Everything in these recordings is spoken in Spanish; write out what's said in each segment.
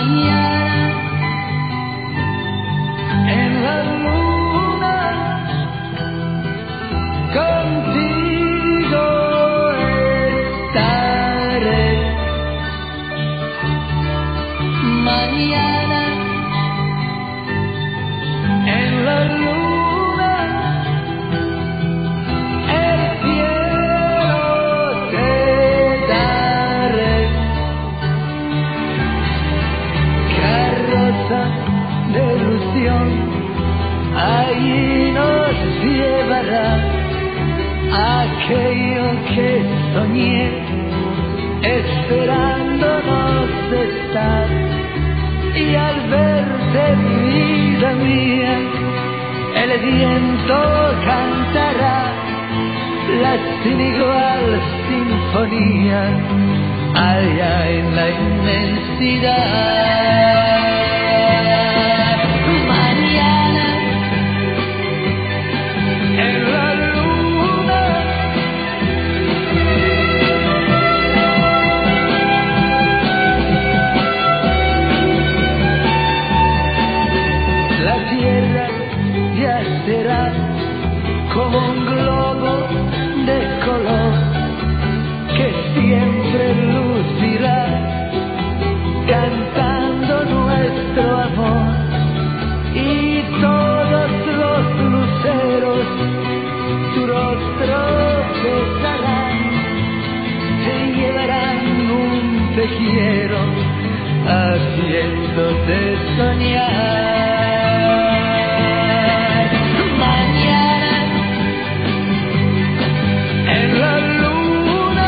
Mañana en la luna contigo estaré. Mañana en la luna el cielo te daré. Carroza de ilusión, allí nos llevará aquello que soñé, esperándonos estar. Y al verte, vida mía, el viento cantará la sin igual sinfonía allá en la inmensidad. Mañana en la luna la tierra ya será como un globo de color que siempre lucirá cantando nuestro amor, y todos los luceros tu rostro besarán, te llevarán un te quiero haciéndote soñar. Mañana en la luna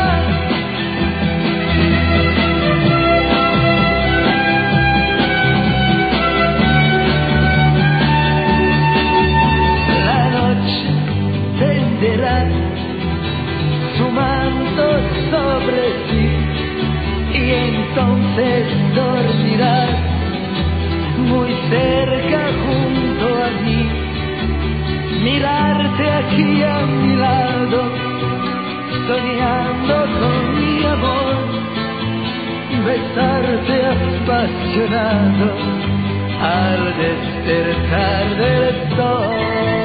la noche tenderá su manto sobre ti, y entonces dormirás muy cerca junto a mí. Mirarte aquí a mi lado, soñando con mi amor, besarte apasionado al despertar del sol.